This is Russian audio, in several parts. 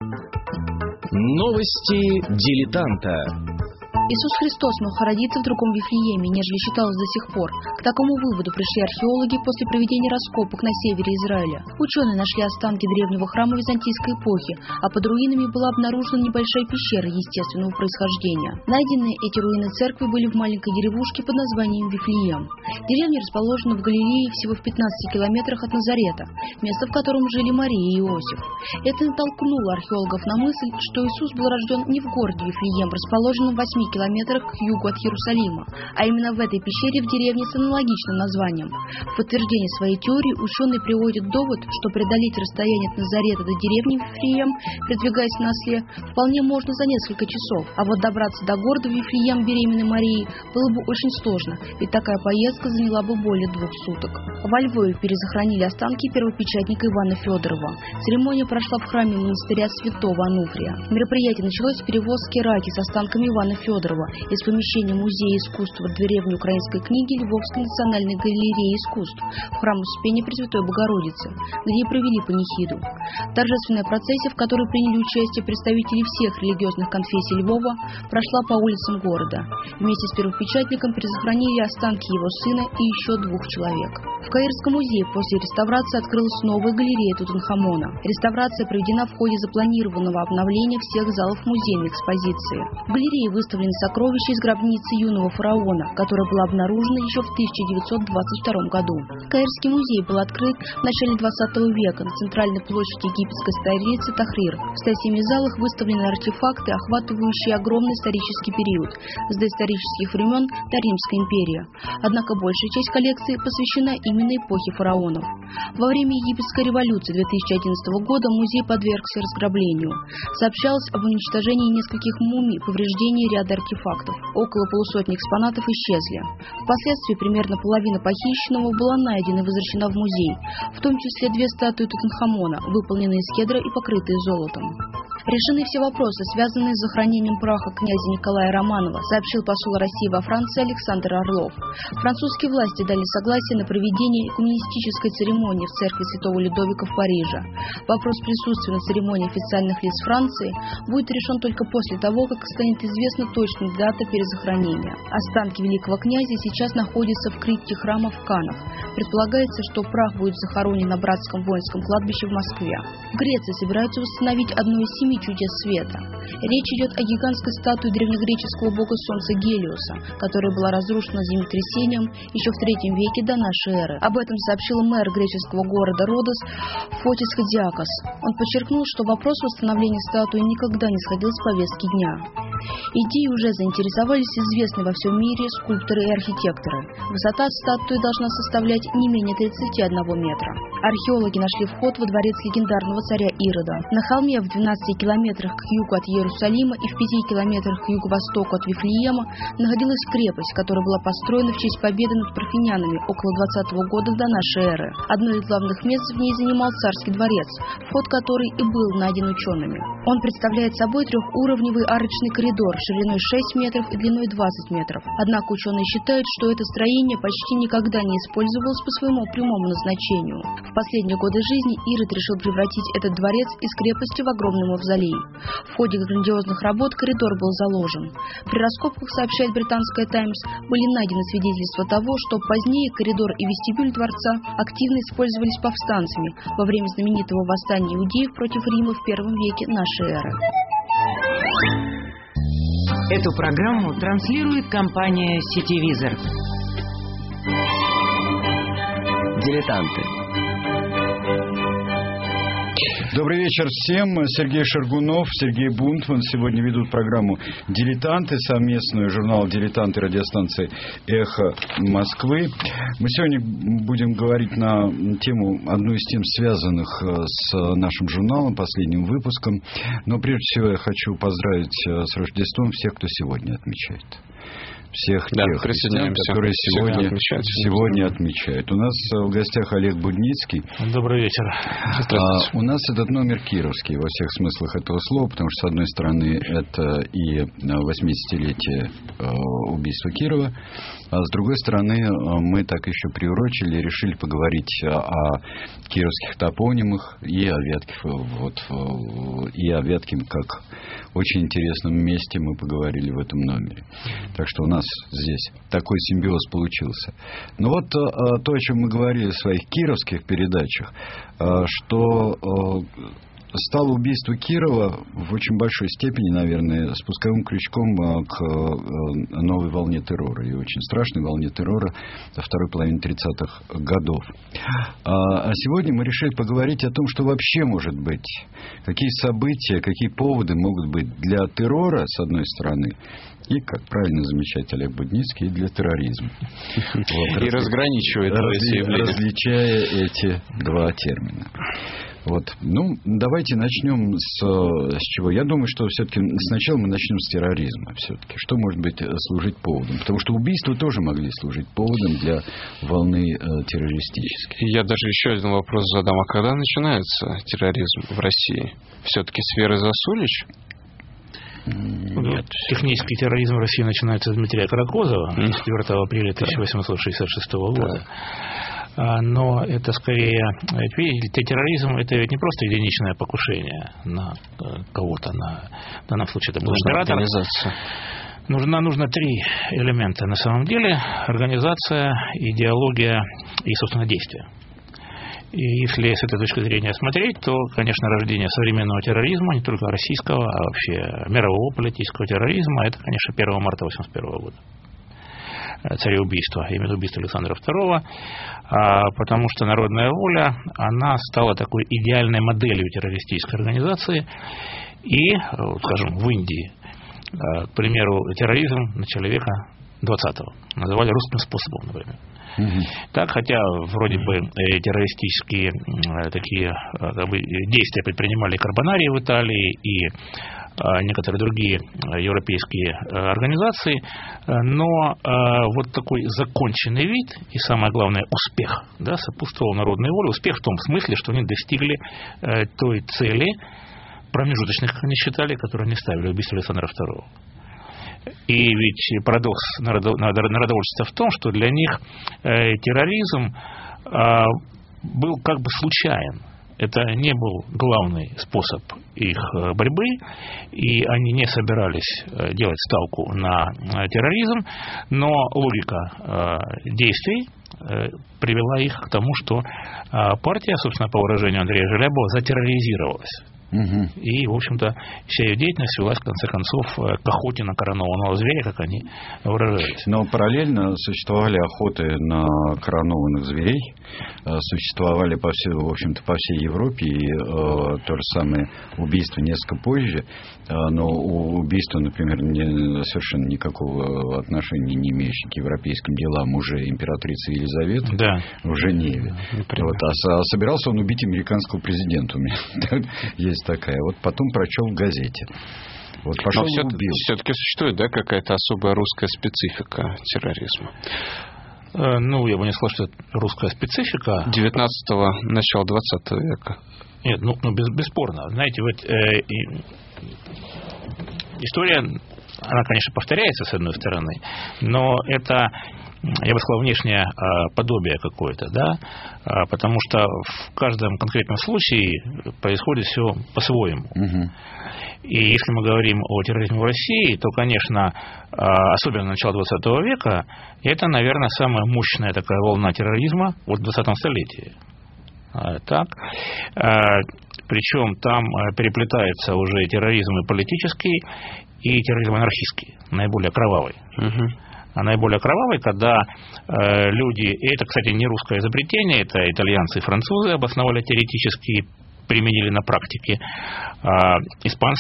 Новости дилетанта. Иисус Христос мог родиться в другом Вифлееме, нежели считалось до сих пор. К такому выводу пришли археологи после проведения раскопок на севере Израиля. Ученые нашли останки древнего храма византийской эпохи, а под руинами была обнаружена небольшая пещера естественного происхождения. Найденные эти руины церкви были в маленькой деревушке под названием Вифлеем. Деревня расположена в Галилее всего в 15 километрах от Назарета, место, в котором жили Мария и Иосиф. Это натолкнуло археологов на мысль, что Иисус был рожден не в городе Вифлеем, расположенном в 8 километрах к югу от Иерусалима, а именно в этой пещере в деревне с аналогичным названием. В подтверждение своей теории ученые приводят довод, что преодолеть расстояние от Назарета до деревни Вифлеем, передвигаясь на осле, вполне можно за несколько часов, а вот добраться до города Вифлеем беременной Марии было бы очень сложно, ведь такая поездка заняла бы более 2 суток. Во Львове перезахоронили останки первопечатника Ивана Федорова. Церемония прошла в храме монастыря Святого Ануфрия. Мероприятие началось с перевозки раки с останками Ивана Федорова из помещения Музея искусства деревни украинской книги Львовской национальной галереи искусств в храм Успения Пресвятой Богородицы, где и провели панихиду. Торжественная процессия, в которой приняли участие представители всех религиозных конфессий Львова, прошла по улицам города. Вместе с первопечатником перезахоронили останки его сына и еще 2 человек. В Каирском музее после реставрации открылась новая галерея Тутанхамона. Реставрация проведена в ходе запланированного обновления всех залов музейной экспозиции. В галерее выставлены сокровища из гробницы юного фараона, которая была обнаружена еще в 1922 году. Каирский музей был открыт в начале 20 века на центральной площади египетской столицы Тахрир. В 107 залах выставлены артефакты, охватывающие огромный исторический период с доисторических времен до Римской империи. Однако большая часть коллекции посвящена именно эпохе фараонов. Во время египетской революции 2011 года музей подвергся разграблению. Сообщалось об уничтожении нескольких мумий, повреждении ряда артефактов. Около полусотни экспонатов исчезли. Впоследствии примерно половина похищенного была найдена и возвращена в музей, в том числе 2 статуи Тутанхамона, выполненные из кедра и покрытые золотом. Решены все вопросы, связанные с захоронением праха князя Николая Романова, сообщил посол России во Франции Александр Орлов. Французские власти дали согласие на проведение экуменистической церемонии в церкви Святого Людовика в Париже. Вопрос присутствия на церемонии официальных лиц Франции будет решен только после того, как станет известна точная дата перезахоронения. Останки великого князя сейчас находятся в крипте храма в Канах. Предполагается, что прах будет захоронен на Братском воинском кладбище в Москве. В Греции собираются восстановить одно из 7 чудес света. Речь идет о гигантской статуе древнегреческого бога солнца Гелиоса, которая была разрушена землетрясением еще в III веке до нашей эры. Об этом сообщил мэр греческого города Родос Фотис Хадиакос. Он подчеркнул, что вопрос восстановления статуи никогда не сходил с повестки дня. Идеей уже заинтересовались известные во всем мире скульпторы и архитекторы. Высота статуи должна составлять не менее 31 метра. Археологи нашли вход во дворец легендарного царя Ирода. На холме в 12 километрах к югу от Иерусалима и в 5 километрах к юго-востоку от Вифлеема находилась крепость, которая была построена в честь победы над парфянянами около 20 года до нашей эры. Одно из главных мест в ней занимал царский дворец, вход который и был найден учеными. Он представляет собой 3-уровневый арочный коридор шириной 6 метров и длиной 20 метров. Однако ученые считают, что это строение почти никогда не использовалось по своему прямому назначению. В последние годы жизни Ирод решил превратить этот дворец из крепости в огромный мавзолей. В ходе грандиозных работ коридор был заложен. При раскопках, сообщает британская «Таймс», были найдены свидетельства того, что позднее коридор и вестибюль дворца активно использовались повстанцами во время знаменитого восстания иудеев против Рима в I веке нашей эры. Эту программу транслирует компания «Сетевизор». Дилетанты. Добрый вечер всем. Сергей Шаргунов, Сергей Бунтман сегодня ведут программу «Дилетанты», совместную журнал «Дилетанты» радиостанции «Эхо Москвы». Мы сегодня будем говорить на тему, одну из тем, связанных с нашим журналом, последним выпуском. Но прежде всего я хочу поздравить с Рождеством всех, кто сегодня отмечает. всех тех христиан, которые сегодня отмечают. У нас в гостях Олег Будницкий. Добрый вечер. У нас этот номер кировский во всех смыслах этого слова, потому что, с одной стороны, это и 80-летие убийства Кирова, а с другой стороны, мы так еще приурочили, решили поговорить о кировских топонимах и о Вятке, как очень интересном месте мы поговорили в этом номере. Так что у нас здесь такой симбиоз получился. Но вот то, о чем мы говорили в своих кировских передачах, что стало убийство Кирова в очень большой степени, наверное, спусковым крючком к новой волне террора. И очень страшной волне террора во второй половине 30-х годов. А сегодня мы решили поговорить о том, что вообще может быть. Какие события, какие поводы могут быть для террора, с одной стороны, и, как правильно замечает Олег Будницкий, и для терроризма. И разграничивает эти явления. Различая эти два термина. Вот. Ну, давайте начнем с чего. Я думаю, что все-таки сначала мы начнем с терроризма. Все-таки. Что может быть служить поводом? Потому что убийства тоже могли служить поводом для волны террористической. Я даже еще один вопрос задам. А когда начинается терроризм в России? Все-таки с Веры Засулич? Нет. Технический терроризм в России начинается с Дмитрия Каракозова 4 апреля 1866 года. Но это скорее... Видите, терроризм — это ведь не просто единичное покушение на кого-то, в данном случае это был император. Нужно три элемента на самом деле: организация, идеология и, собственно, действие. И если с этой точки зрения смотреть, то, конечно, рождение современного терроризма, не только российского, а вообще мирового политического терроризма, это, конечно, 1 марта 1981 года. Цареубийство, именно убийство Александра II, потому что народная воля, она стала такой идеальной моделью террористической организации. И, скажем, в Индии, к примеру, терроризм в начале века 20-го называли русским способом, например. Так, хотя вроде бы террористические такие действия предпринимали Карбонарии в Италии и некоторые другие европейские организации, но вот такой законченный вид и, самое главное, успех, да, сопутствовал народной воле. Успех в том смысле, что они достигли той цели, промежуточных, как они считали, которые они ставили, убийство Александра II. И ведь парадокс народовольчества в том, что для них терроризм был как бы случайен. Это не был главный способ их борьбы, и они не собирались делать ставку на терроризм, но логика действий привела их к тому, что партия, собственно, по выражению Андрея Желябова, затерроризировалась. И, в общем-то, вся ее деятельность свелась, в конце концов, к охоте на коронованного зверя, как они выражались. Но параллельно существовали охоты на коронованных зверей, существовали по всей Европе, и то же самое убийство несколько позже, но убийство, например, совершенно никакого отношения не имеющее к европейским делам уже императрицы Елизаветы, да, в Женеве. Вот, а собирался он убить американского президента. У меня есть такая. Вот потом прочел в газете. Вот пошел и убил. Все-таки существует, да, какая-то особая русская специфика терроризма? Ну, я бы не сказал, что это русская специфика. 19-го, начала 20 века. Нет, бесспорно. Знаете, вот история, она, конечно, повторяется, с одной стороны, но это, я бы сказал, внешнее подобие какое-то, да, потому что в каждом конкретном случае происходит все по-своему. И если мы говорим о терроризме в России, то, конечно, особенно начало 20 века, это, наверное, самая мощная такая волна терроризма в 20 столетии. Так. Причем там переплетается уже терроризм и политический, и терроризм анархистский, наиболее кровавый. А наиболее кровавый, когда люди, и это, кстати, не русское изобретение, это итальянцы и французы обосновали теоретически, применили на практике, испанцы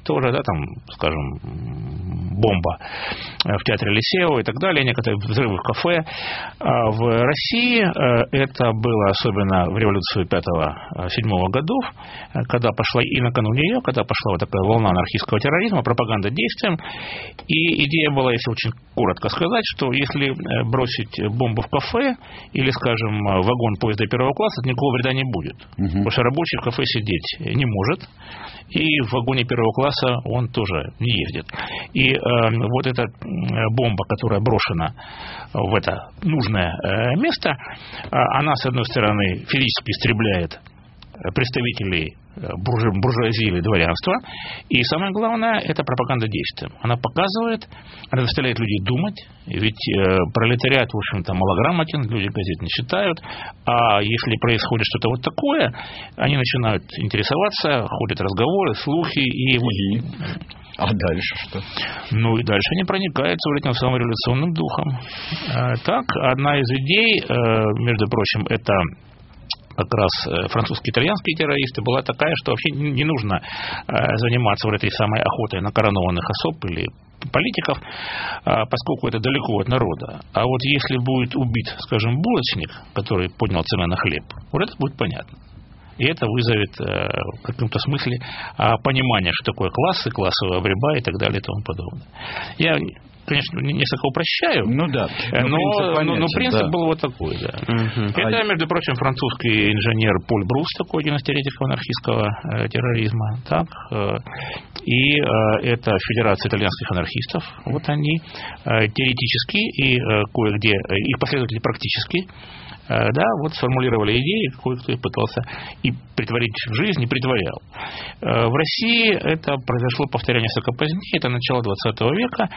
тоже, да, там, скажем, бомба в театре Лисеева и так далее, некоторые взрывы в кафе. А в России это было особенно в революцию 5-7 годов, когда пошла и накануне ее, когда пошла вот такая волна анархистского терроризма, пропаганда действием. И идея была, если очень коротко сказать, что если бросить бомбу в кафе или, скажем, вагон поезда первого класса, никакого вреда не будет. Потому что рабочий в кафе сидеть не может, и в вагоне первого класса он тоже не ездит. И вот эта бомба, которая брошена в это нужное место, она, с одной стороны, физически истребляет представителей буржуазии или дворянства. И самое главное, это пропаганда действием. Она показывает, она заставляет людей думать, ведь пролетариат, в общем-то, малограмотен, люди газет не читают, а если происходит что-то вот такое, они начинают интересоваться, ходят разговоры, слухи, и... А дальше что? Ну и дальше они проникаются этим самым революционным духом. Так, одна из идей, между прочим, это как раз французские и итальянские террористы, была такая, что вообще не нужно заниматься вот этой самой охотой на коронованных особ или политиков, поскольку это далеко от народа. А вот если будет убит, скажем, булочник, который поднял цены на хлеб, вот это будет понятно. И это вызовет в каком-то смысле понимание, что такое классы, классовая борьба и так далее и тому подобное. Я, конечно, несколько упрощаю, ну, да. но принцип был вот такой. Да. Это, между прочим, французский инженер Поль Брус, такой один из теоретиков анархистского терроризма. Так, и это Федерация итальянских анархистов. Вот они теоретически и кое-где, их последователи практически, да, вот сформулировали идеи, кое-кто их пытался и притворить в жизнь, и притворял. В России это произошло, повторяю, несколько позднее, это начало 20 века,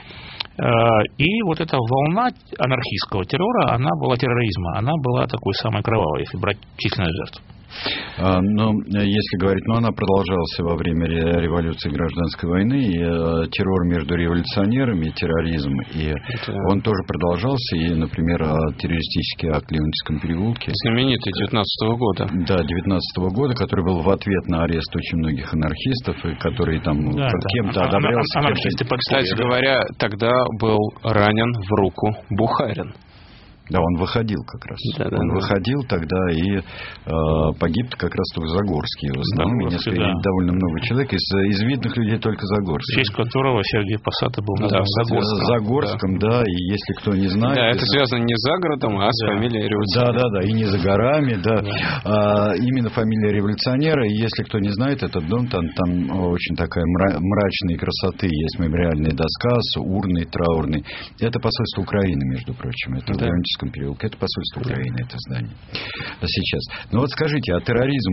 и вот эта волна анархистского террора, она была терроризма, она была такой самой кровавой, если брать численность жертв. Но если говорить, она продолжалась во время революции, гражданской войны, и террор между революционерами, терроризм, и он тоже продолжался, и, например, террористический акт в Ленинском переулке. Знаменитый 19-го года. Да, 19-го года, который был в ответ на арест очень многих анархистов, и который там кем-то одобрялся. Кстати говоря, тогда был ранен в руку Бухарин. Да, он выходил как раз. Он выходил тогда и погиб как раз в Загорске. В основном довольно много человек. Из видных людей только Загорский. В честь которого Сергей Посад был назван Загорском, да. И если кто не знает... Да, это связано не за городом, а с фамилией революционера. Да, и не за горами, да. Именно фамилия революционера. И если кто не знает, этот дом, там очень такая мрачной красоты. Есть мемориальная доска с урной траурной. Это посольство Украины, между прочим. Это в Ленинском переулке. Это посольство Украины, это здание. Сейчас. Но вот скажите, а терроризм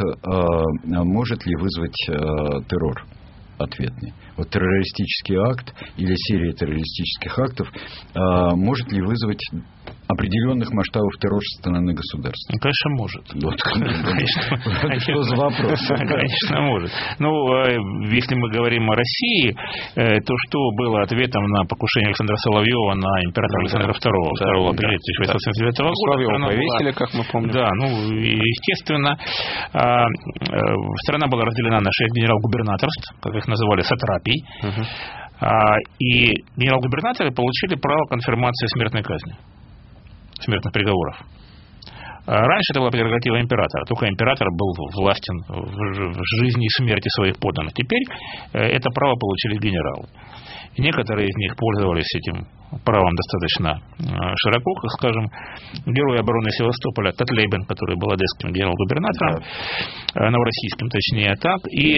может ли вызвать террор ответный? Вот террористический акт или серия террористических актов может ли вызвать определенных масштабов террора со стороны государства? Ну, конечно, может. Что за вопрос? Конечно, может. Если мы говорим о России, то что было ответом на покушение Александра Соловьева на императора Александра II 2 апреля 1879 года? Соловьева повесили, как мы помним. Да, естественно, страна была разделена на 6 генерал-губернаторств, как их называли, сатрапий. И генерал-губернаторы получили право конфирмации смертной казни, смертных приговоров. Раньше это была прерогатива императора. Только император был властен в жизни и смерти своих подданных. Теперь это право получили генералы. И некоторые из них пользовались этим правом достаточно широко, как, скажем, герой обороны Севастополя Татлебен, который был одесским генерал-губернатором, новороссийским точнее, так, и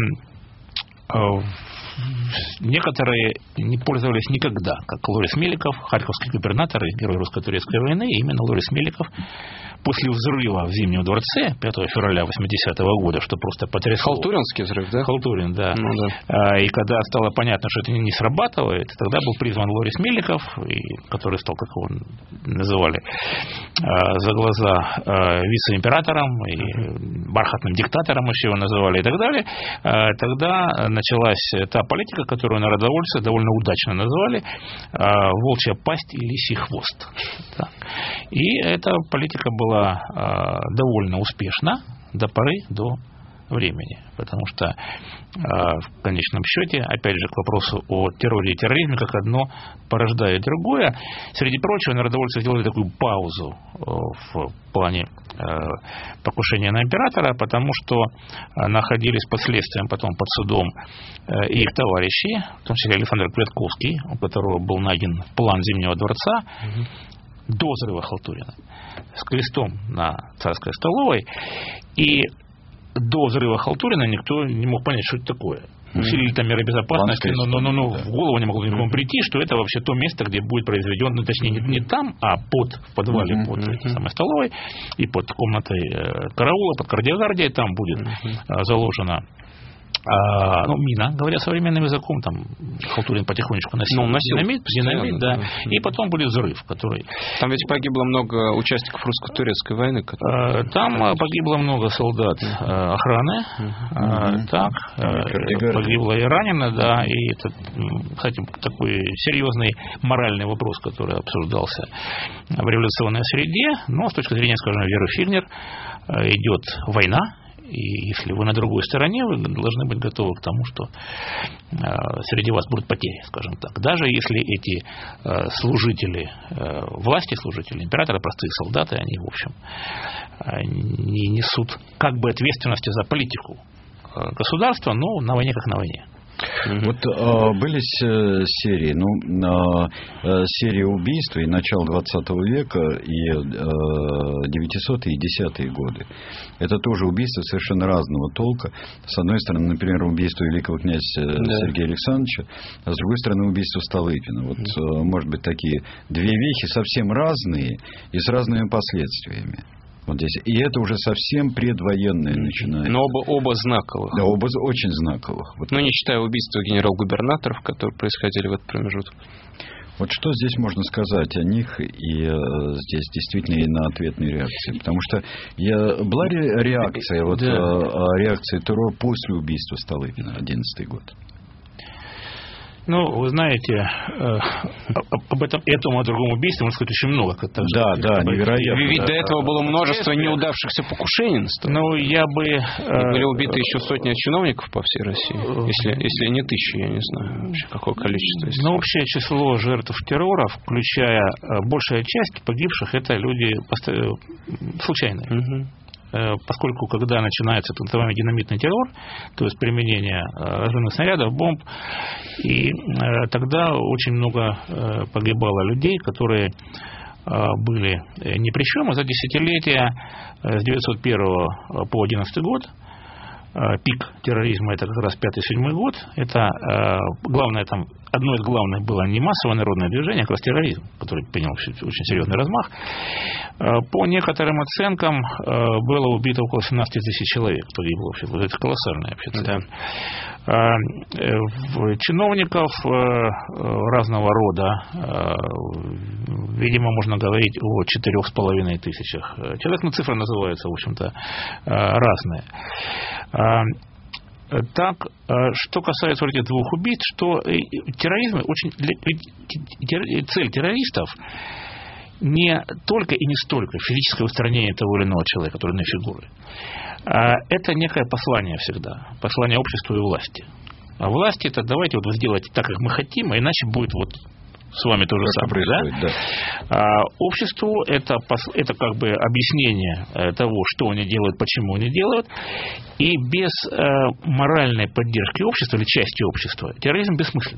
некоторые не пользовались никогда, как Лорис Меликов, харьковский губернатор и герой русско-турецкой войны. И именно Лорис Меликов после взрыва в Зимнем дворце 5 февраля 80-го года, что просто потрясло. Халтуринский взрыв, да? Халтурин, да. И когда стало понятно, что это не срабатывает, тогда был призван Лорис Меликов, который стал, как его называли, за глаза вице-императором и бархатным диктатором еще его называли и так далее. Тогда началась та политика, которую народовольцы довольно удачно назвали волчья пасть и лисий хвост. Так. И эта политика была довольно успешна до поры до времени. Потому что в конечном счете, опять же, к вопросу о терроре и терроризме, как одно порождает другое. Среди прочего, народовольцы сделали такую паузу в плане покушения на императора, потому что находились под следствием, потом под судом и их товарищи, в том числе Александр Кветковский, у которого был найден план Зимнего дворца, до взрыва Халтурина, с крестом на Царской столовой. И до взрыва Халтурина никто не мог понять, что это такое. Усилили там меры безопасности, но в голову не могло никому прийти, что это вообще то место, где будет произведен, ну, точнее, не там, а в подвале под самой столовой и под комнатой караула, под кардиогардией, там будет заложена мина, говоря современным языком, там Халтурин потихонечку носил динамит, да, и потом будет взрыв, который... Там ведь погибло много участников русско-турецкой войны. Там погибло много солдат охраны, погибло и ранено, да, и это, кстати, такой серьезный моральный вопрос, который обсуждался в революционной среде, но с точки зрения, скажем, Веры Фильнер, идет война. И если вы на другой стороне, вы должны быть готовы к тому, что среди вас будут потери, скажем так. Даже если эти служители, власти служители, императора, простые солдаты, они, в общем, не несут как бы ответственности за политику государства, но на войне как на войне. Вот были серии, серии убийств и начала 20 века, и 900-е и 10-е годы. Это тоже убийства совершенно разного толка. С одной стороны, например, убийство великого князя Сергея Александровича, а с другой стороны, убийство Столыпина. Вот, может быть, такие две вещи совсем разные и с разными последствиями. Вот здесь. И это уже совсем предвоенное начинается. Но оба знаковых. Да, оба очень знаковых. Вот. Но не считая убийства генерал-губернаторов, которые происходили в этот промежуток. Вот что здесь можно сказать о них и здесь действительно и на ответные реакции? Потому что была реакция, реакция террора после убийства Столыпина, 11-й год. Ну, вы знаете, об этом и о другом убийстве, можно сказать, очень много. Невероятно. Ведь до этого было множество неудавшихся покушений. Ну, я бы... Были убиты еще сотни чиновников по всей России. Если не тысячи, я не знаю вообще, какое количество. Но общее число жертв террора, включая большая часть погибших, это люди случайные. Поскольку, когда начинается так называемый динамитный террор, то есть применение разрывных снарядов, бомб, и тогда очень много погибало людей, которые были ни при чем, а за десятилетия с 901 по 11 год, пик терроризма, это как раз 5-7 год, это главное там, одно из главных было не массовое народное движение, а как раз терроризм, который принял очень серьезный размах. По некоторым оценкам было убито около 17 тысяч человек, погибло вообще. Вот это колоссальная вообще цифра. Чиновников разного рода, видимо, можно говорить о 4,5 тысячах человек, но цифры называются, в общем-то, разные. Так, что касается этих двух убийств, что терроризм цель террористов не только и не столько физическое устранение того или иного человека, той или иной фигуры. Это некое послание всегда, послание обществу и власти. А власти это давайте вот вы сделайте так, как мы хотим, а иначе будет вот с вами то же самое. Да? Обществу это как бы объяснение того, что они делают, почему они делают. И без моральной поддержки общества или части общества терроризм бессмыслен.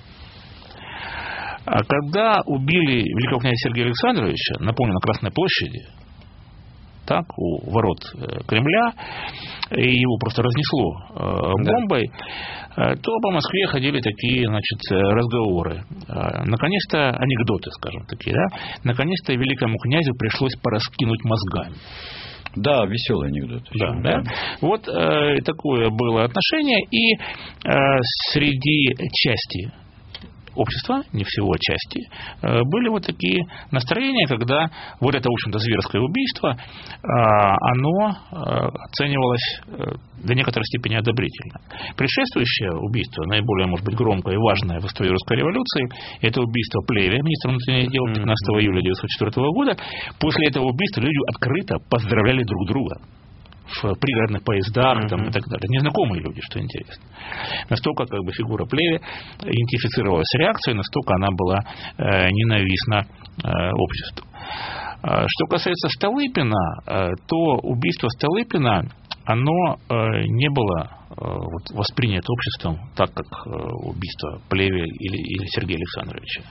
Когда убили великого князя Сергея Александровича, напомню, на Красной площади, так, у ворот Кремля, и его просто разнесло бомбой, то по Москве ходили такие, разговоры. Наконец-то, анекдоты, скажем такие, да? Наконец-то великому князю пришлось пораскинуть мозгами. Да, веселый анекдот. Да. Вот такое было отношение, и среди части общества, не всего, а части, были вот такие настроения, когда вот это, в общем-то, зверское убийство, оно оценивалось до некоторой степени одобрительно. Предшествующее убийство, наиболее, может быть, громкое и важное в истории русской революции, это убийство Плеве, министра внутренних дел, 15 июля 1904 года. После этого убийства люди открыто поздравляли друг друга. в пригородных поездах там, и так далее. Незнакомые люди, что интересно. Настолько как бы фигура Плеве идентифицировалась с реакцией, настолько она была ненавистна обществу. Что касается Столыпина, то убийство Столыпина, оно не было воспринято обществом так, как убийство Плеве или Сергея Александровича.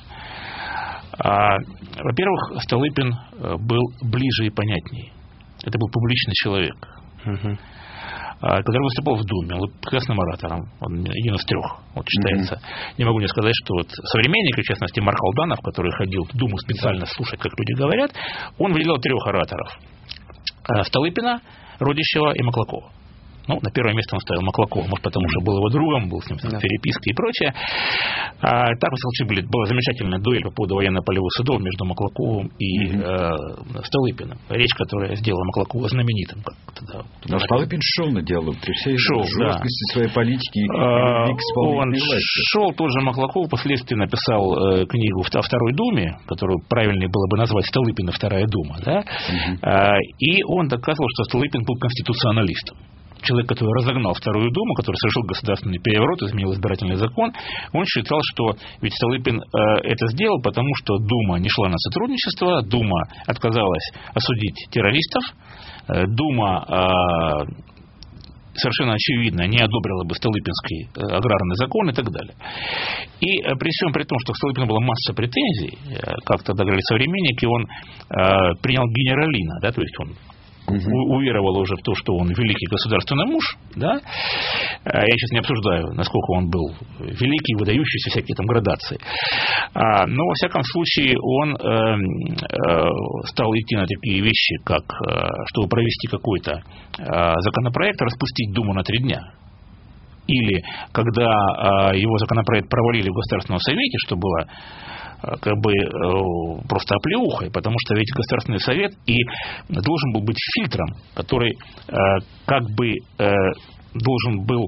Во-первых, Столыпин был ближе и понятнее. Это был публичный человек, который выступал в Думе. Он был прекрасным оратором. Он один из трех, считается. Не могу не сказать, что современник, в частности, Марк Алданов, который ходил в Думу специально слушать, как люди говорят, он выделил 3 ораторов. Столыпина, Родищева и Маклакова. На первое место он ставил Маклакова, может, потому что был его другом, был с ним переписка и прочее. Так, во всяком случае, была замечательная дуэль по поводу военно-полевых судов между Маклаковым и Столыпиным. Речь, которая сделала Маклакова знаменитым. Но Столыпин шел на диалог при всей жесткости своей политики и любви к исполнительной власти. Он шел, тот же Маклаков впоследствии написал книгу о Второй Думе, которую правильнее было бы назвать «Столыпин и Вторая Дума». Да? И он доказывал, что Столыпин был конституционалистом. Человек, который разогнал Вторую Думу, который совершил государственный переворот, изменил избирательный закон, он считал, что ведь Столыпин это сделал, потому что Дума не шла на сотрудничество, Дума отказалась осудить террористов, Дума совершенно очевидно не одобрила бы Столыпинский аграрный закон и так далее. И при всем при том, что к Столыпину была масса претензий, как тогда говорили современники, он принял генералина, да, то есть он уверовал уже в то, что он великий государственный муж, да? Я сейчас не обсуждаю, насколько он был великий, выдающийся, всякие там градации. Но, во всяком случае, он стал идти на такие вещи, как, чтобы провести какой-то законопроект, распустить Думу на 3 дня. Или, когда его законопроект провалили в Государственном Совете, что было как бы просто оплеухой, потому что ведь Государственный Совет и должен был быть фильтром, который как бы должен был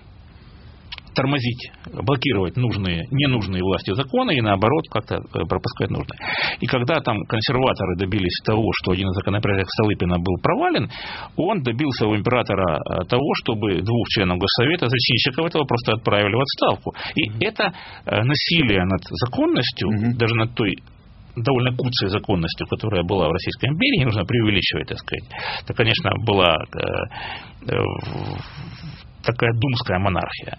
тормозить, блокировать ненужные власти законы и, наоборот, как-то пропускать нужные. И когда там консерваторы добились того, что один из законопроектов Столыпина был провален, он добился у императора того, чтобы 2 членов Госсовета, зачинщиков этого, просто отправили в отставку. И это насилие над законностью, даже над той довольно куцей законностью, которая была в Российской империи, не нужно преувеличивать, так сказать. Это, конечно, была такая думская монархия.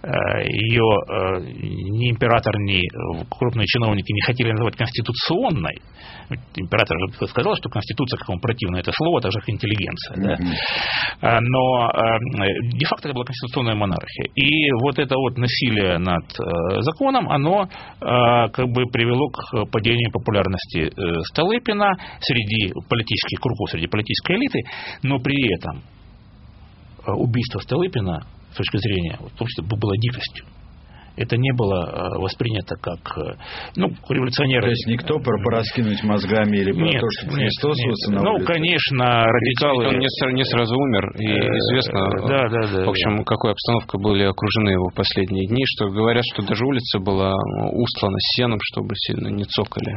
Ее ни император, ни крупные чиновники не хотели называть конституционной. Император же сказал, что конституция, как ему противно это слово, так же как интеллигенция. Да? Но де-факто это была конституционная монархия. И вот это вот насилие над законом, оно как бы привело к падению популярности Столыпина среди политических кругов, среди политической элиты, но при этом убийство Столыпина, с точки зрения общества, было дикостью. Это не было воспринято как революционеры. То есть никто пораскинуть мозгами или про то, что Христос восстановил? Конечно, радикалы. Он не сразу умер, и известно, в общем, какой обстановкой были окружены его последние дни, что говорят, что даже улица была устлана сеном, чтобы сильно не цокали.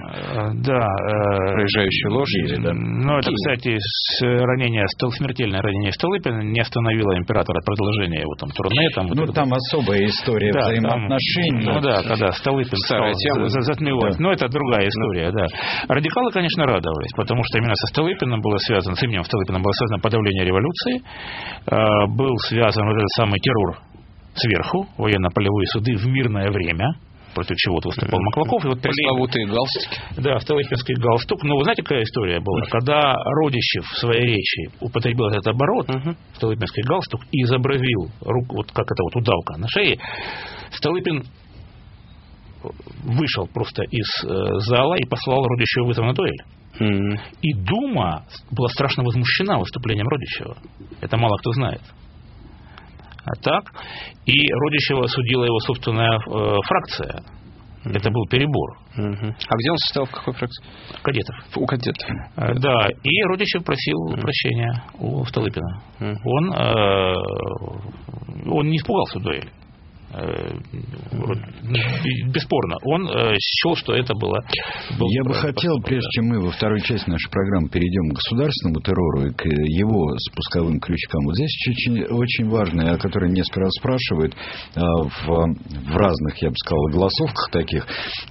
Проезжающие лошади. Но это, кстати, смертельное ранение Столыпина не остановило императора от продолжения его турне. Там особая история взаимоотношений. Когда Столыпин стал затмевать. Но это другая история, Радикалы, конечно, радовались, потому что именно со Столыпином было связано, с именем Столыпина было связано подавление революции, был связан вот этот самый террор сверху, военно-полевые суды в мирное время, против чего-то выступал Маклаков. И вот пресловутые галстуки. Да, Столыпинский галстук. Но вы знаете, какая история была? Когда Родищев в своей речи употребил этот оборот, Столыпинский галстук, и изобразил руку, вот как это вот удавка на шее, Столыпин вышел просто из зала и послал Родищеву вызов на дуэль. И Дума была страшно возмущена выступлением Родищева. Это мало кто знает. А так, и Родищева осудила его собственная фракция. Это был перебор. А где он состоял, в какой фракции? Кадетов. У кадетов. Да, и Родищев просил прощения у Столыпина. Он не испугался дуэли. бесспорно, он счел, что это было... Я бы хотел, прежде чем мы во второй части нашей программы перейдем к государственному террору и к его спусковым крючкам, вот здесь очень, очень важно, о которой несколько раз спрашивают в разных, я бы сказал, голосовках таких,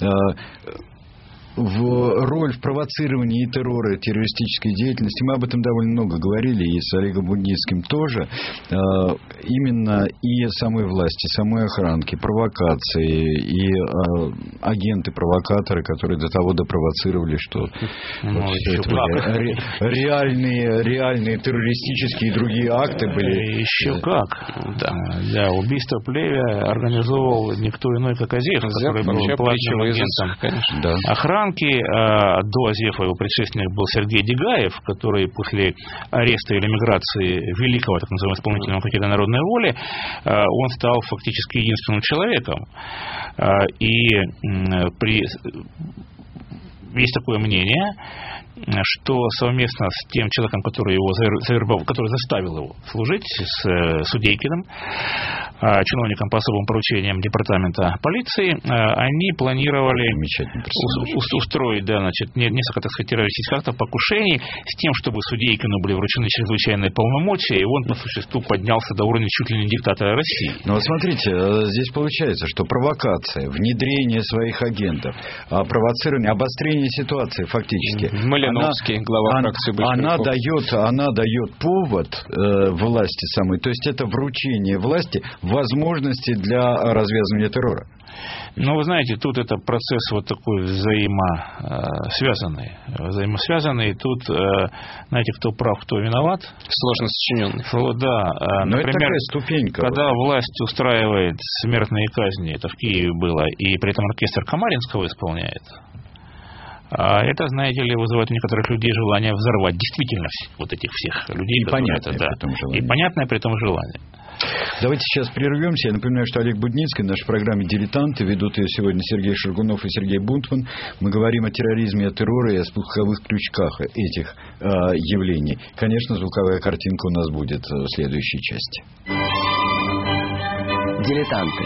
роль в провоцировании террора, террористической деятельности. Мы об этом довольно много говорили, и с Олегом Будницким тоже. Именно и самой власти, самой охранки, провокации, и агенты-провокаторы, которые до того допровоцировали, что реальные террористические и другие акты были. Еще как. Да, убийство Плеве организовал никто иной, как Азеев, который был платным агентом. Охранки. До Азефа его предшественник был Сергей Дегаев, который после ареста или миграции великого, так называемого, исполнительного комитета народной воли, он стал фактически единственным человеком. И есть такое мнение, что совместно с тем человеком, который его завербовал, который заставил его служить, с Судейкиным, чиновником по особым поручениям департамента полиции, они планировали устроить несколько, так сказать, террористических актов, покушений, с тем, чтобы Судейкину были вручены чрезвычайные полномочия, и он по существу поднялся до уровня чуть ли не диктатора России. Ну вот смотрите, здесь получается, что провокация, внедрение своих агентов, провоцирование, обострение ситуации фактически. Малиновский, глава фракции большевиков. Она дает повод власти самой, то есть это вручение власти возможности для развязывания террора. Ну, вы знаете, тут это процесс вот такой взаимосвязанный. Тут, знаете, кто прав, кто виноват. Сложно сочиненный. Да. Но например, это такая ступенька. Когда власть устраивает смертные казни, это в Киеве было, и при этом оркестр Камаринского исполняет, это, знаете ли, вызывает у некоторых людей желание взорвать действительно вот этих всех людей. И понятное при том желание. Давайте сейчас прервемся. Я напоминаю, что Олег Будницкий в нашей программе «Дилетанты». Ведут ее сегодня Сергей Шаргунов и Сергей Бунтман. Мы говорим о терроризме, о терроре и о спусковых крючках этих явлений. Конечно, звуковая картинка у нас будет в следующей части. Дилетанты.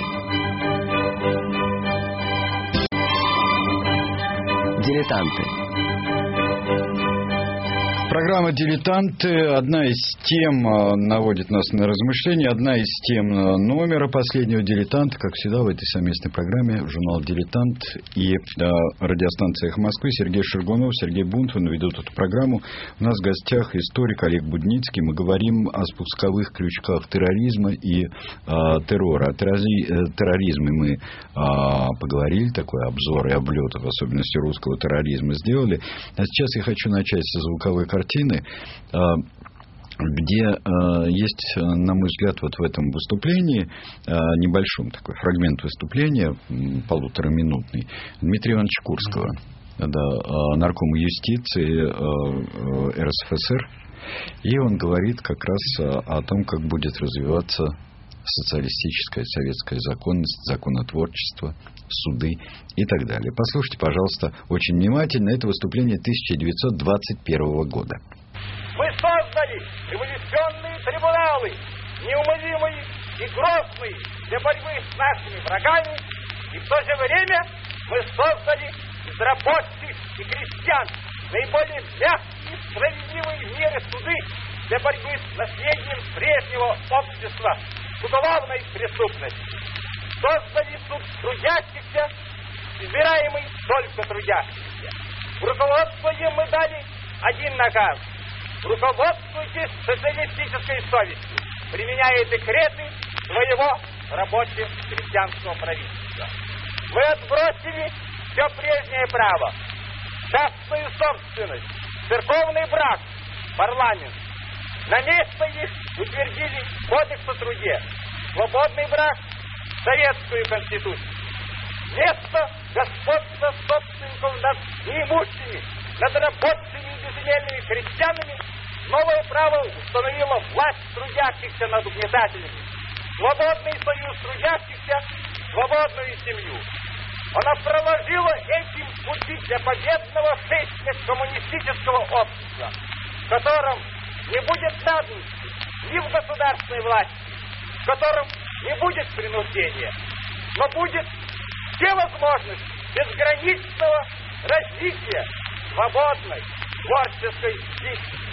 Дилетанты. Программа «Дилетанты». Одна из тем наводит нас на размышления. Одна из тем номера последнего «Дилетанта». Как всегда в этой совместной программе журнал «Дилетант» и радиостанция «Эхо Москвы». Сергей Шаргунов, Сергей Бунтман ведут эту программу. У нас в гостях историк Олег Будницкий. Мы говорим о спусковых крючках терроризма и террора. О терроризме мы поговорили, такой обзор и облет, в особенности русского терроризма, сделали. А сейчас я хочу начать со звуковой картины, где есть, на мой взгляд, вот в этом выступлении, небольшом такой фрагмент выступления, 1,5-минутный, Дмитрия Ивановича Курского, наркома юстиции РСФСР. И он говорит как раз о том, как будет развиваться социалистическая, советская законность, законотворчество, суды и так далее. Послушайте, пожалуйста, очень внимательно. Это выступление 1921 года. Мы создали революционные трибуналы, неумолимые и грозные для борьбы с нашими врагами, и в то же время мы создали из рабочих и крестьян наиболее мягкие и справедливые в мире суды для борьбы с наследием прежнего общества уголовной преступности. Создали суд трудящихся, избираемый только трудящихся. В руководство им мы дали один наказ. Руководствуйтесь социалистической совестью, применяя декреты своего рабоче-крестьянского правительства. Мы отбросили все прежнее право, частную собственность, церковный брак, парламент. На место их утвердили Кодекс о труде, свободный брак, советскую конституцию. Вместо господства собственников над неимущими, над рабочими и безземельными крестьянами новое право установило власть трудящихся над угнетателями, свободный союз трудящихся, свободную семью. Она проложила этим пути для победного шествия коммунистического общества, в котором не будет надобности ни в государственной власти, в котором не будет принуждения, но будет все возможности безграничного развития свободной творческой личности.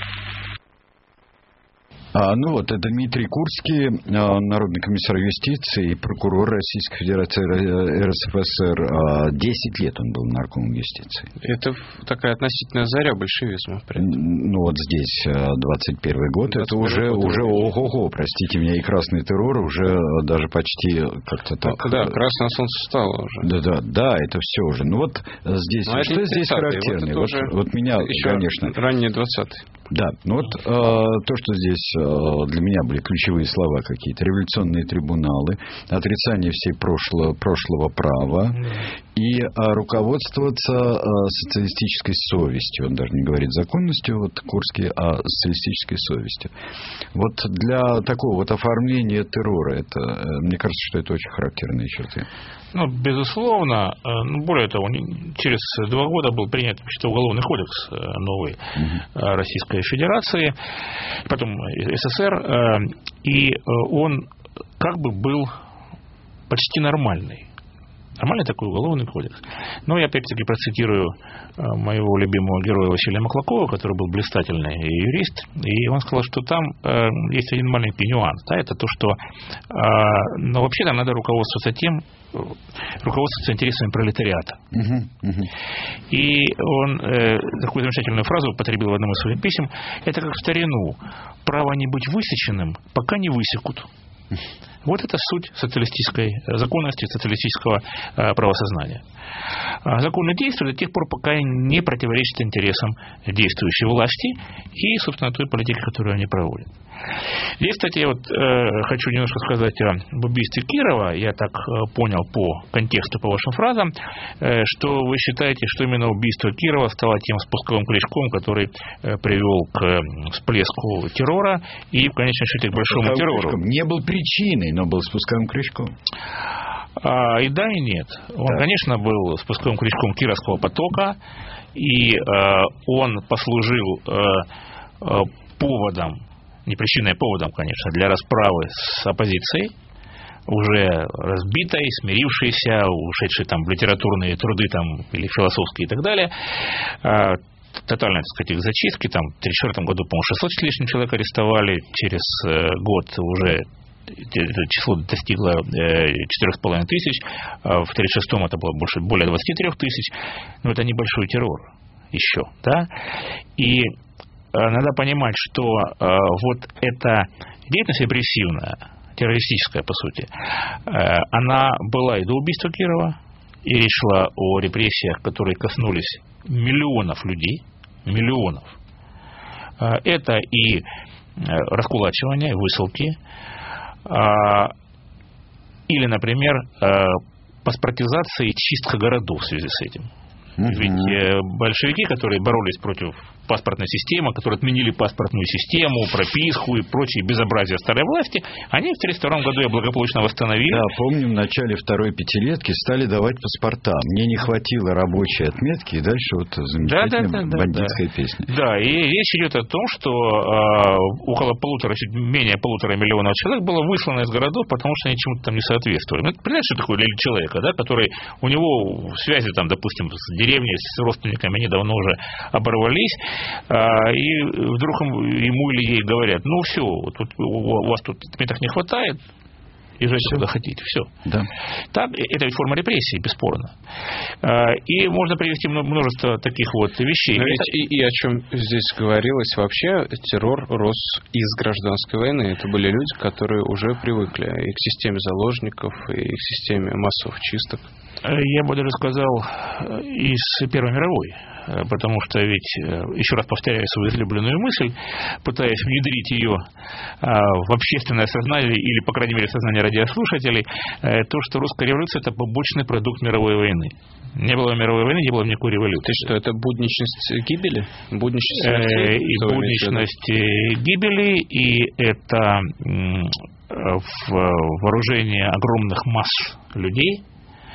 Ну вот, это Дмитрий Курский, народный комиссар юстиции и прокурор Российской Федерации РСФСР. 10 лет он был наркомом юстиции. Это такая относительная заря большевизма. Ну вот здесь 21 год, это уже ого-го, простите меня, и красный террор уже даже почти как-то так. Да, красное солнце встало уже. Да, это все уже. Ну вот здесь, что здесь характерно? Вот меня, конечно... Ранние 20-е. Да, ну вот то, что здесь для меня были ключевые слова какие-то. Революционные трибуналы, отрицание всей прошлого права и руководствоваться социалистической совестью. Он даже не говорит законностью, вот Курский, а социалистической совестью. Вот для такого вот оформления террора, это, мне кажется, что это очень характерные черты. Ну, безусловно. Более того, через 2 года был принят Уголовный кодекс новый Российской Федерации, потом СССР, и он как бы был почти нормальный. Нормальный такой уголовный кодекс. Но я опять-таки процитирую моего любимого героя Василия Маклакова, который был блистательный юрист, и он сказал, что там есть один маленький нюанс. Да, это то, что вообще там надо руководствоваться интересами пролетариата. И он такую замечательную фразу употребил в одном из своих писем: это как в старину: право не быть высеченным, пока не высекут. Вот это суть социалистической законности, социалистического правосознания. Законы действуют до тех пор, пока не противоречат интересам действующей власти и, собственно, той политики, которую они проводят. Здесь, кстати, я хочу немножко сказать об убийстве Кирова. Я так понял по контексту, по вашим фразам, что вы считаете, что именно убийство Кирова стало тем спусковым крючком, который привел к всплеску террора и, в конечном счете, к большому террору. Не был причиной, но был спусковым крючком. И да, и нет. Он, конечно, был спусковым крючком Кировского потока, и он послужил поводом, не причиной, а поводом, конечно, для расправы с оппозицией, уже разбитой, смирившейся, ушедшей там в литературные труды там, или философские и так далее. Тотальная, так сказать, их зачистки. Там, в 1934 году, по-моему, 600 с лишним человек арестовали. Через год уже это число достигло 4,5 тысяч. В 1936-м это было более 23 тысяч. Но это небольшой террор еще. Да? И надо понимать, что вот эта деятельность репрессивная, террористическая, по сути, она была и до убийства Кирова, и речь шла о репрессиях, которые коснулись миллионов людей, миллионов. Это и раскулачивание, высылки, или, например, паспортизация и чистка городов в связи с этим. Ведь большевики, которые боролись против паспортной системы, которые отменили паспортную систему, прописку и прочие безобразия старой власти, они в 1932 году ее благополучно восстановили. Да, помню, в начале второй пятилетки стали давать паспорта. Мне не хватило рабочей отметки, и дальше вот замечательная бандитская песня. Да, и речь идет о том, что около чуть менее 1,5 миллиона человек было выслано из городов, потому что они чему-то там не соответствовали. Понимаете, что такое для человека, да, который у него связи там, допустим, с деревней, с родственниками, они давно уже оборвались, и вдруг ему или ей говорят: ну все, у вас тут отметок не хватает, езжайте куда хотите, все. Да. Так, это ведь форма репрессии, бесспорно. И можно привести множество таких вот вещей. Но ведь и о чем здесь говорилось вообще, террор рос из гражданской войны. Это были люди, которые уже привыкли и к системе заложников, и к системе массовых чисток. Я бы даже сказал, из Первой мировой. Потому что ведь, еще раз повторяю свою излюбленную мысль, пытаясь внедрить ее в общественное сознание, или, по крайней мере, в сознание радиослушателей, то, что русская революция – это побочный продукт мировой войны. Не было мировой войны, не было никакой революции. То, что это будничность гибели? Будничность гибели, и это вооружение огромных масс людей,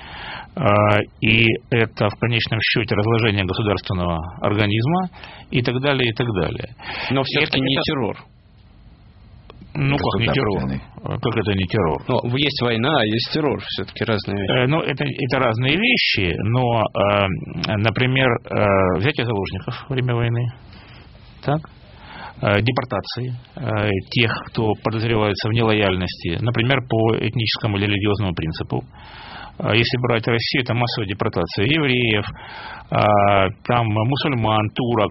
и это в конечном счете разложение государственного организма и так далее, и так далее. Но все-таки не террор. Ну, как не террор? Как это не террор? Ну, есть война, а есть террор. Все-таки разные вещи. Ну, это разные вещи, но, например, взятие заложников во время войны, так? Депортации тех, кто подозревается в нелояльности, например, по этническому или религиозному принципу. Если брать Россию, это массовая депортация евреев, там мусульман, турок,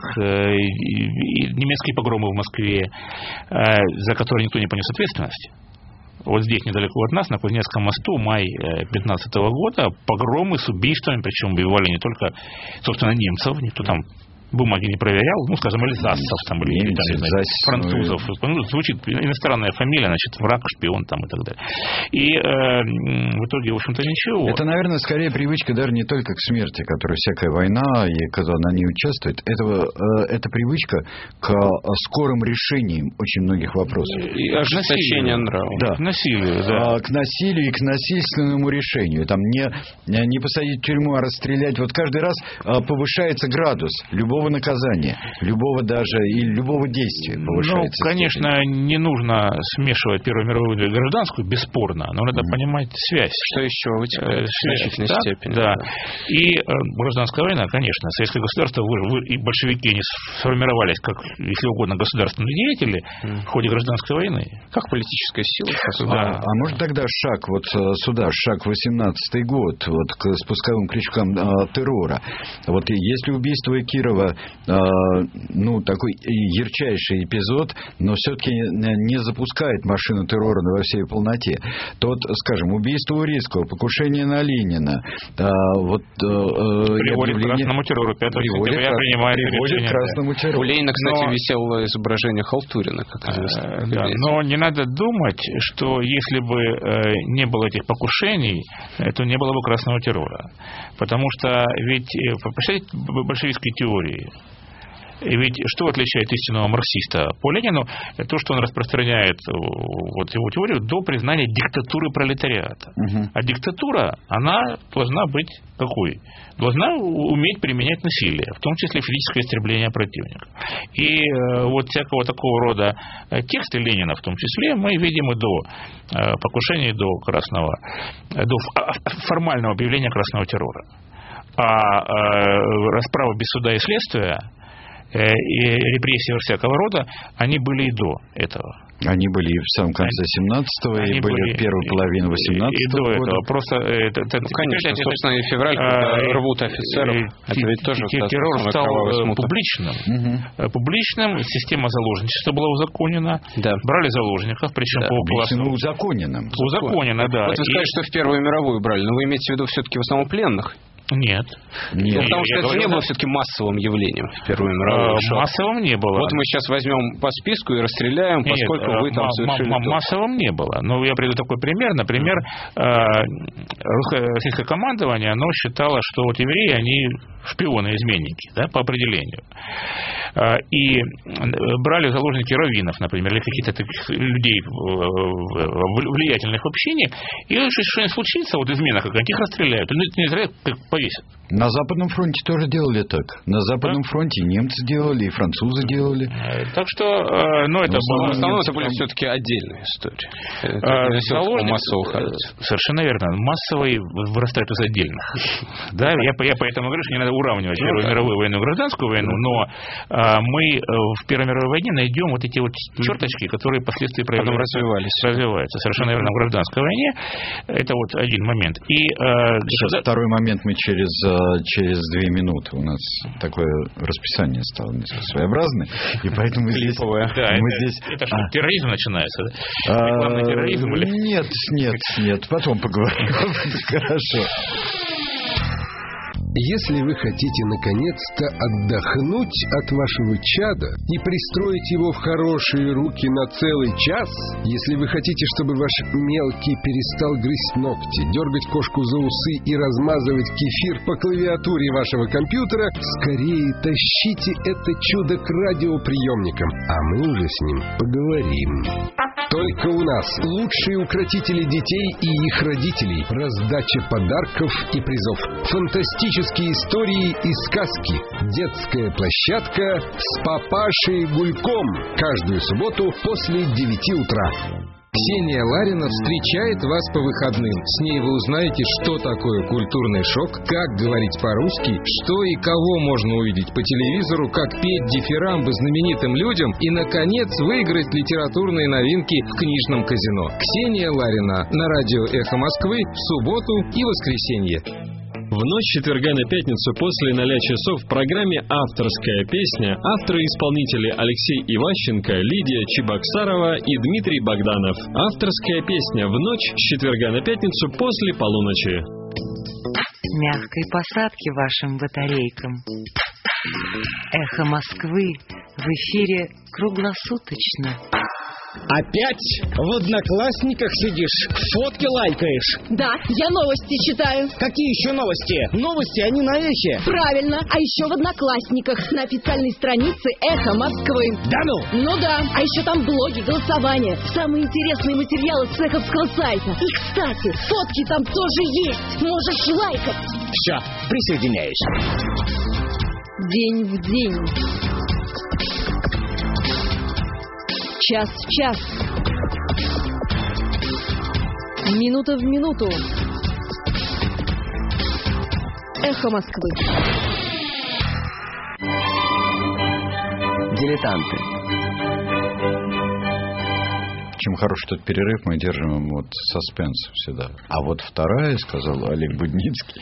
и немецкие погромы в Москве, за которые никто не понес ответственности. Вот здесь, недалеко от нас, на Кузнецком мосту, май 2015 года, погромы с убийствами, причем убивали не только, собственно, немцев, никто там бумаги не проверял, ну, скажем, эльзасцев там, или французов. Ну, звучит иностранная фамилия, значит, враг, шпион там и так далее. И в итоге, в общем-то, ничего. Это, наверное, скорее привычка даже не только к смерти, которая всякая война, и когда она не участвует. Это привычка к скорым решениям очень многих вопросов. И ожесточение нрава. Да. К насилию, да. К насилию и к насильственному решению. Там не посадить в тюрьму, а расстрелять. Вот каждый раз повышается градус любого наказания, любого даже и любого действия повышается. Ну, конечно, не нужно смешивать Первую мировую и гражданскую, бесспорно, но надо понимать связь. Что еще вытекает в значительной степени. Да. И гражданская война, конечно, советское государство и большевики не сформировались как, если угодно, государственные деятели в ходе гражданской войны. Как политическая сила. А может тогда шаг вот сюда, шаг 18-й год, вот к спусковым крючкам террора. Вот если убийство Кирова, ну, такой ярчайший эпизод, но все-таки не запускает машину террора во всей полноте, то вот, скажем, убийство Урицкого, покушение на Ленина, приводит к красному террору. 5 сентября принимает решение. К красному террору. У Ленина, кстати, висело изображение Халтурина, как известно. Да, но не надо думать, что если бы не было этих покушений, то не было бы красного террора. Потому что ведь, представляете, большевистские теории. И ведь что отличает истинного марксиста по Ленину? Это то, что он распространяет вот его теорию до признания диктатуры пролетариата. А диктатура, она должна быть какой? Должна уметь применять насилие, в том числе физическое истребление противника. И вот всякого такого рода тексты Ленина, в том числе, мы видим и до покушения, до формального объявления красного террора. А расправа без суда и следствия и репрессии всякого рода, они были и до этого. Они были и в самом конце 17-го, и были в первой половине 18-го и до года. этого. Просто конечно, собственно, и февраль, когда рвут офицеров, это ведь тоже террор стал публичным, система заложничества была узаконена, брали заложников, причем по классу. Узаконено, да. Вот вы сказали, что в Первую мировую брали, но вы имеете в виду все-таки в основном пленных? Нет. Потому что это не было все-таки массовым явлением в Первую мировую. Массовым не было. Вот мы сейчас возьмем по списку и расстреляем, поскольку вы там совершили то. Массовым не было. Но я приведу такой пример. Например, российское командование, оно считало, что вот евреи, они шпионы-изменники, да, по определению. И брали заложники раввинов, например, или каких-то таких людей влиятельных в общине, и если что-нибудь случится, вот измена какая-нибудь, их расстреляют. Ну, это не зря повесят. На Западном фронте тоже делали так. На Западном фронте и немцы делали, и французы делали. Так что, это было... В основном это были все-таки отдельные истории. Совершенно верно. Массовые вырастают из отдельных. Да, я поэтому говорю, что не надо уравнивать Первую мировую войну и гражданскую войну, но мы в Первой мировой войне найдем вот эти вот черточки, которые впоследствии развиваются. Совершенно верно. В гражданской войне это вот один момент. И сейчас второй момент мы через 2 минуты. У нас такое расписание стало несколько своеобразное, и поэтому здесь... Это что, терроризм начинается? Рекламный терроризм? Нет. Потом поговорим. Хорошо. Если вы хотите наконец-то отдохнуть от вашего чада и пристроить его в хорошие руки на целый час, если вы хотите, чтобы ваш мелкий перестал грызть ногти, дергать кошку за усы и размазывать кефир по клавиатуре вашего компьютера, скорее тащите это чудо к радиоприемникам, а мы уже с ним поговорим. Только у нас лучшие укротители детей и их родителей, раздача подарков и призов, фантастические истории и сказки, детская площадка с папашей Гульком каждую субботу после 9 утра. Ксения Ларина встречает вас по выходным. С ней вы узнаете, что такое культурный шок, как говорить по-русски, что и кого можно увидеть по телевизору, как петь дифирамбы знаменитым людям и, наконец, выиграть литературные новинки в книжном казино. Ксения Ларина на радио «Эхо Москвы» в субботу и воскресенье. В ночь четверга на пятницу после 0 часов в программе «Авторская песня» авторы-исполнители Алексей Иващенко, Лидия Чебоксарова и Дмитрий Богданов. «Авторская песня» в ночь с четверга на пятницу после полуночи. Мягкой посадки вашим батарейкам. «Эхо Москвы» в эфире круглосуточно. Опять в Одноклассниках сидишь, фотки лайкаешь? Да, я новости читаю. Какие еще новости? Новости, они на Эхе. Правильно, а еще в Одноклассниках, на официальной странице Эхо Москвы. Да ну? Ну да, а еще там блоги, голосования, самые интересные материалы с эховского сайта. И, кстати, фотки там тоже есть, можешь лайкать. Все, присоединяюсь. День в день. Час в час. Минута в минуту. Эхо Москвы. Дилетанты. Чем хорош тот перерыв, мы держим вот саспенс всегда. А вот вторая, сказал Олег Будницкий.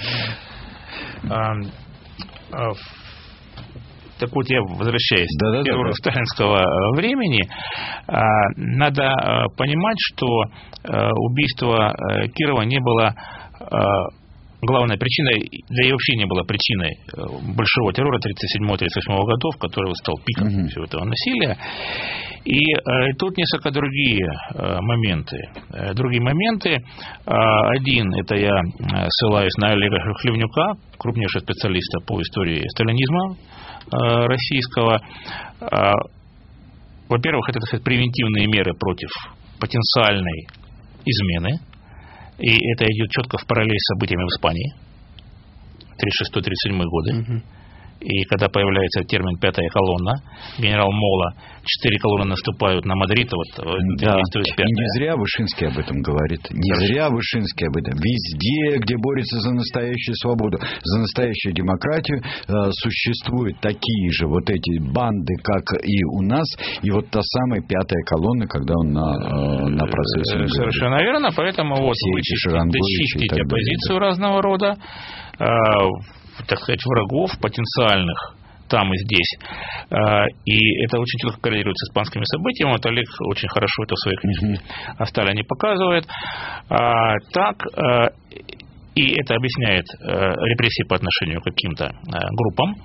Так вот, я возвращаюсь к первому сталинского времени. Надо понимать, что убийство Кирова не было главной причиной, да и вообще не было причиной большого террора 1937-1938 годов, который стал пиком всего этого насилия. И тут несколько другие моменты. Другие моменты. Один, это я ссылаюсь на Олега Хлевнюка, крупнейшего специалиста по истории сталинизма российского. Во-первых, это, так сказать, превентивные меры против потенциальной измены. И это идет четко в параллель с событиями в Испании. 36-37 годы. И когда появляется термин «пятая колонна», генерал Мола, 4 колонны наступают на Мадрид, вот да. Действует пятая. И не зря Вышинский об этом говорит. Не зря Вышинский об этом. Везде, где борется за настоящую свободу, за настоящую демократию, существуют такие же вот эти банды, как и у нас. И вот та самая пятая колонна, когда он на процессе. Совершенно верно. Поэтому вот дочистить оппозицию разного рода, так сказать, врагов потенциальных там и здесь. И это очень четко коррелирует с испанскими событиями. Вот Олег очень хорошо это в своей книжке о Сталине показывает. И это объясняет репрессии по отношению к каким-то группам.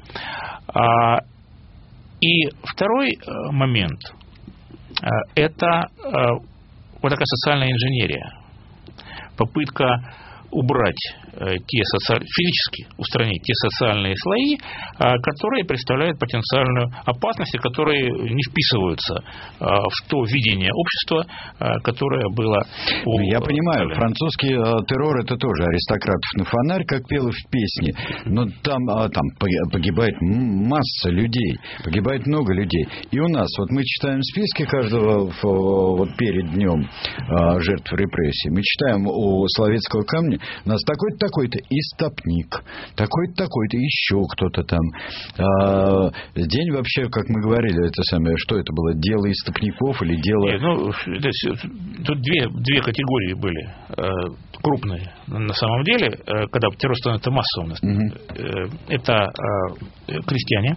И второй момент – это вот такая социальная инженерия. Попытка убрать физически устранить те социальные слои, которые представляют потенциальную опасность, и которые не вписываются в то видение общества, которое было у Я понимаю, Сталина. Французский террор — это тоже аристократов на фонарь, как пело в песне, но там погибает масса людей, погибает много людей. И у нас, вот мы читаем списки каждого вот перед днем жертв репрессий, мы читаем у Соловецкого камня, у нас такой-то истопник, такой-то, еще кто-то там. День вообще, как мы говорили, это самое, что это было, дело истопников или дело... Тут две категории были крупные на самом деле, когда террор становится массовым. Это крестьяне,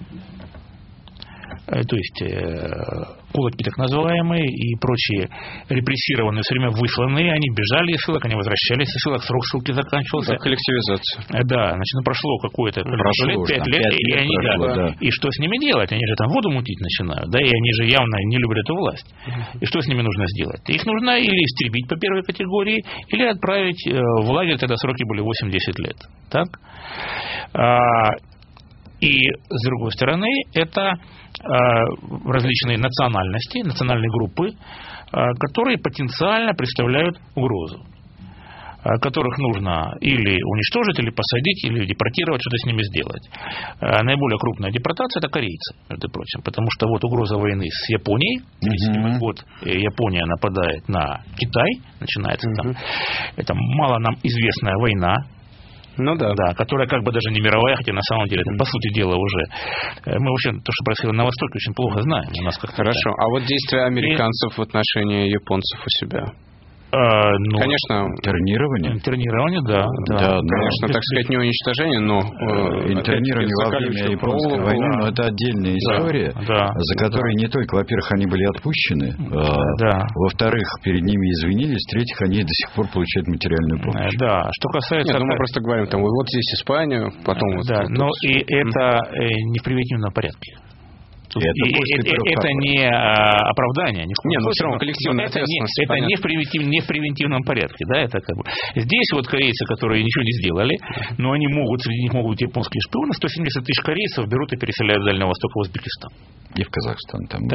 то есть кулаки так называемые и прочие репрессированные, все время высланные, они бежали из ссылок, они возвращались из ссылок, срок ссылки заканчивался. Коллективизация. Да, значит, прошло какое-то количество лет, 5 лет, и они да. И что с ними делать? Они же там воду мутить начинают, да, и они же явно не любят эту власть. И что с ними нужно сделать? Их нужно или истребить по первой категории, или отправить в лагерь, тогда сроки были 8-10 лет. Так? И, с другой стороны, это различные национальности, национальные группы, которые потенциально представляют угрозу, которых нужно или уничтожить, или посадить, или депортировать, что-то с ними сделать. Наиболее крупная депортация – это корейцы, между прочим, потому что вот угроза войны с Японией, вот Япония нападает на Китай, начинается там, это мало нам известная война, которая как бы даже не мировая, хотя на самом деле это, по сути дела, уже мы вообще то, что происходило на Востоке, очень плохо знаем. У нас как-то хорошо, а вот действия американцев в отношении японцев у себя? Конечно, интернирование, да, конечно, так сказать, не уничтожение, но интернирование во время японской войны, но это отдельная история, за которой не только, во-первых, они были отпущены, во-вторых, перед ними извинились, в-третьих, они до сих пор получают материальную помощь. Да, что касается... Нет, мы просто говорим, там, вот здесь Испанию, потом... Да, но и это не в превентивном порядке. Это не оправдание. Не, но все равно коллективная ответственность. Это не в превентивном порядке. Да, это как бы. Здесь вот корейцы, которые ничего не сделали, но они могут, среди них могут быть японские шпионы, 170 тысяч корейцев берут и переселяют с Дальнего Востока в Узбекистан. И в Казахстан. Там да?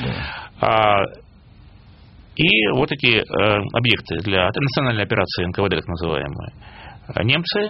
И вот эти объекты для национальной операции НКВД, так называемые, немцы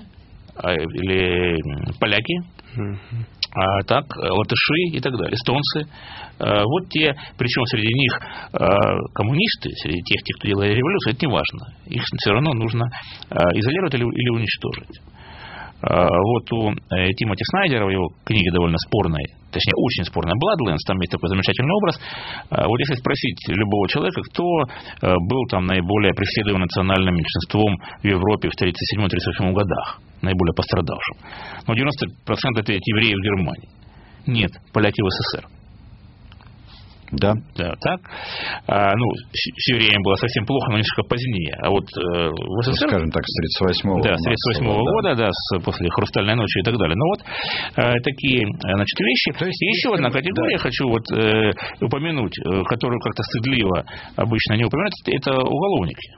или поляки, так, латыши и так далее, эстонцы. Вот те, причем среди них коммунисты, среди тех, кто делали революцию, это не важно. Их все равно нужно изолировать или уничтожить. Вот у Тимоти Снайдера, в его книге довольно спорной, точнее очень спорная «Bloodlands», там есть такой замечательный образ. Вот если спросить любого человека, кто был там наиболее преследуемым национальным меньшинством в Европе в 1937-1938 годах, наиболее пострадавшим, но 90% это евреи в Германии. Нет, поляки в СССР. Да. Да, так. С евреями было совсем плохо, но несколько позднее. А вот в СССР... Скажем так, с 1938 Да, с 1938 года, после «Хрустальной ночи» и так далее. Но вот такие, значит, вещи. То есть еще одна категория, хочу вот упомянуть, которую как-то стыдливо обычно не упоминать, это уголовники.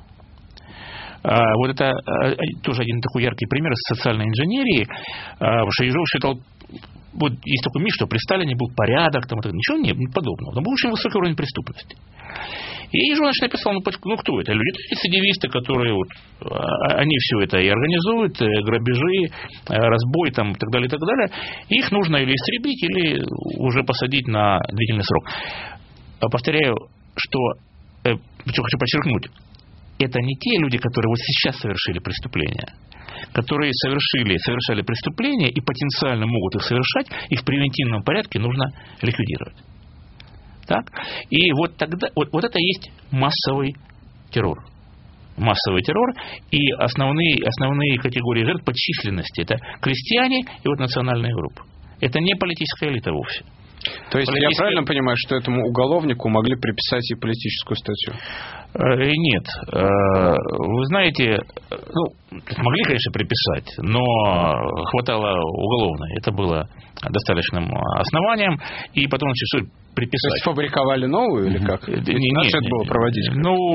Вот это тоже один такой яркий пример социальной инженерии. Потому что Ежов считал, вот есть такой миф, что при Сталине был порядок, там, ничего не подобного. Там был очень высокий уровень преступности. И Ежов написал, кто это? Люди, рецидивисты, которые вот, они все это и организуют, грабежи, разбой там, и так далее, и так далее. Их нужно или истребить, или уже посадить на длительный срок. Повторяю, что хочу подчеркнуть, это не те люди, которые вот сейчас совершили преступления, которые совершали преступления и потенциально могут их совершать, их в превентивном порядке нужно ликвидировать. Так? И вот тогда вот это есть массовый террор. Массовый террор, и основные категории жертв по численности это крестьяне и вот национальные группы. Это не политическая элита вовсе. То есть я правильно понимаю, что этому уголовнику могли приписать и политическую статью? Нет. Вы знаете, могли, конечно, приписать, но хватало уголовной. Это было достаточным основанием. И потом начали приписать. То есть фабриковали новую или как? Нет, это было проводить?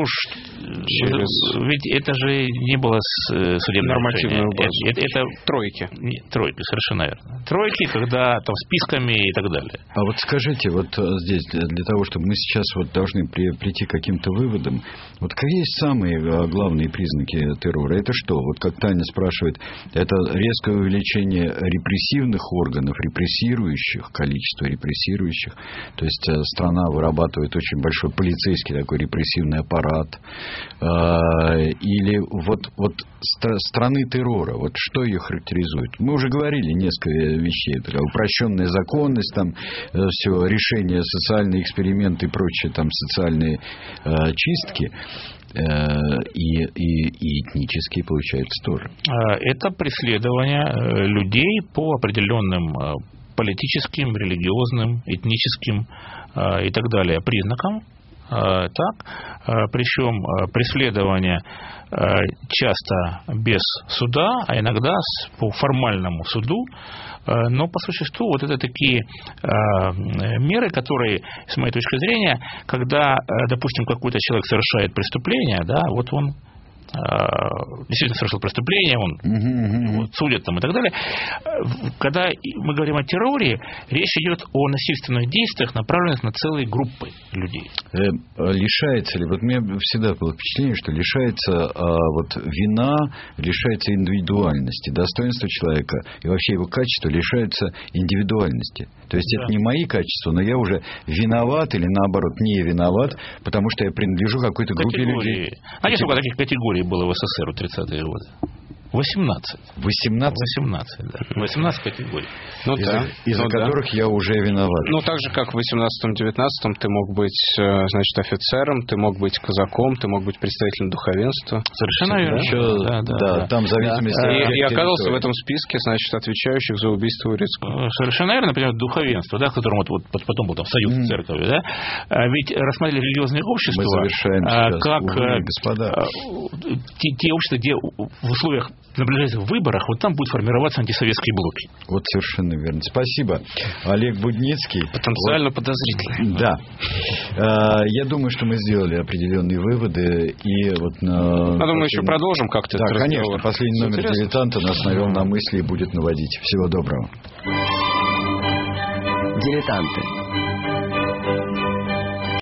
Ведь это же не было судебного нормативного решения. Это тройки. Нет, тройки, совершенно верно. Тройки, когда там списками и так далее. А вот скажите, вот здесь, для того, чтобы мы сейчас вот должны прийти к каким-то выводам, вот какие есть самые главные признаки террора? Это что? Вот как Таня спрашивает, это резкое увеличение репрессивных органов, репрессирующих, количество репрессирующих. То есть страна вырабатывает очень большой полицейский такой репрессивный аппарат. Или вот страны террора, вот что ее характеризует? Мы уже говорили несколько вещей. Такая упрощенная законность, там все решения, социальные эксперименты и прочие там социальные чистки. И этнические, получается, тоже. Это преследование людей по определенным политическим, религиозным, этническим и так далее признакам. Так, причем преследование часто без суда, а иногда по формальному суду, но по существу вот это такие меры, которые, с моей точки зрения, когда, допустим, какой-то человек совершает преступление, да, вот он действительно совершил преступление, он судят там и так далее. Когда мы говорим о терроре, речь идет о насильственных действиях, направленных на целые группы людей. Лишается ли, вот у меня всегда было впечатление, что лишается вина, лишается индивидуальности, достоинства человека и вообще его качества лишаются индивидуальности. То есть это не мои качества, но я уже виноват или наоборот не виноват, потому что я принадлежу какой-то группе людей. А нет только таких категорий было в СССР в 30-е годы. 18. 18, да. 18 категорий. Из-за которых я уже виноват. Ну, так же, как в 18-19 ты мог быть, значит, офицером, ты мог быть казаком, ты мог быть представителем духовенства. Совершенно верно. Да, там в зависимости... И оказался в этом списке, значит, отвечающих за убийство Урицкого. Совершенно верно, например, духовенство, да, в котором вот потом был там союз церковью, да, ведь рассматривали религиозные общества как те общества, где в условиях на ближайших выборах, вот там будут формироваться антисоветские блоки. Вот совершенно верно. Спасибо. Олег Будницкий. Потенциально подозрительный. Да. Я думаю, что мы сделали определенные выводы. И вот думаю, еще продолжим как-то. Да, конечно. Последний номер «Дилетанта» нас навел на мысли и будет наводить. Всего доброго. Дилетанты.